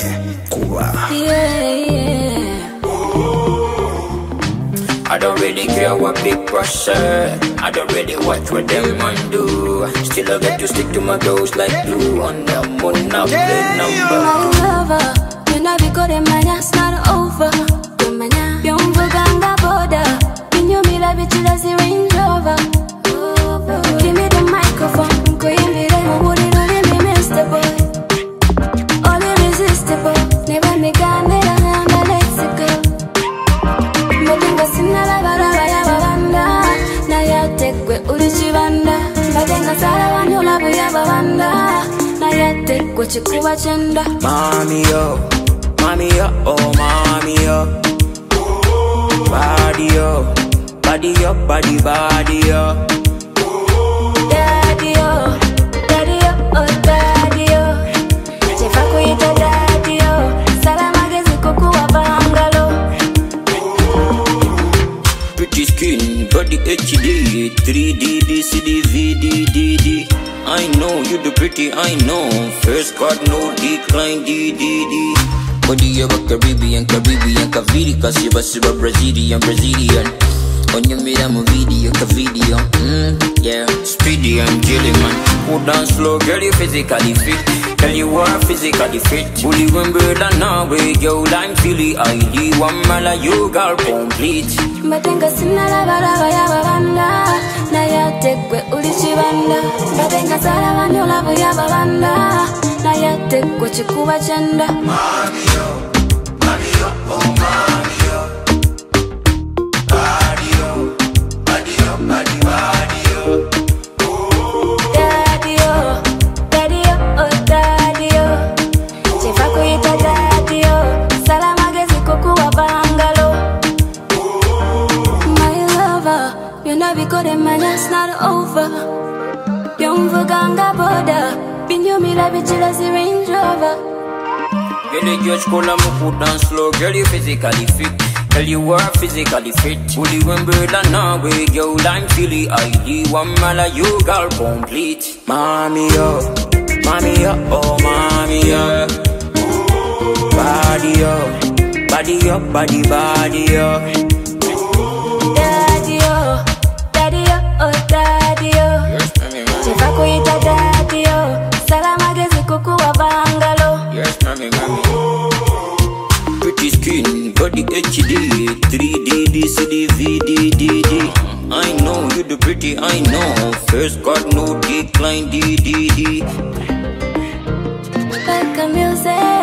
I don't really care what big brush say. I don't really watch what them man do. Still I get to stick to my toes like glue. On the moon I play number. My lover, you know we got them man, it's not over. Young Vuganga border, when you meet a bitch, that's the Range Rover. Give me the microphone, go in the rain, would it only be Mr. Boy? All irresistible, never make a never hand a lexico. Matinga sinala barabaya babanda, na ya tekwe ulichibanda. Matinga sala wanyola buya babanda, na ya tekwe chikuwa chenda. Mommy yo, oh mommy yo. Body yo, body yo, body yo. Daddy yo, daddy yo, oh daddy yo. Chefa kuita daddy yo, salama gezi kukuwa bangalo. Pretty skin, body HD, 3D, DCD, VDDD. I know you the pretty, I know. First card, no decline, DDD. Body you a Caribbean, Cavidi, cause you a Brazilian. On your mid, I'm a video, yeah. Speedy, I'm jelly man. Put down slow, girl, you physically fit. Tell you are physically fit. Bully when bird and now way, yo, I'm Philly ID. One mala, you girl, complete. Matenga sinala barabaya babanda, na ya tekwe ulichibanda. Matenga sala wanyola buya babanda, na ya tekwe chikuwa chenda. Mommy yo, oh mommy yo. Body yo, body yo. Daddy yo, oh daddy yo. Chefa kuita daddy yo, salama gezi kukuwa bangalo. My lover, you know we got them man, it's not over. Young Vuganga border, bin you me like bitch, that's the Range Rover. Girl, you just call and put down slow. Girl, you physically fit. Girl, you are physically fit. Bully when bird and now way, yo, I'm Philly ID. One mala, you girl complete. Mommy yo, oh mommy yo. Body yo, body yo. Daddy yo, oh daddy yo. Chefa kuita daddy yo, salama gezi kukuwa bangalo. Yes, mommy. Pretty skin, body HD, 3D, DCD, VDDD. I know you the pretty, I know. First got no decline, DDD. Like a music.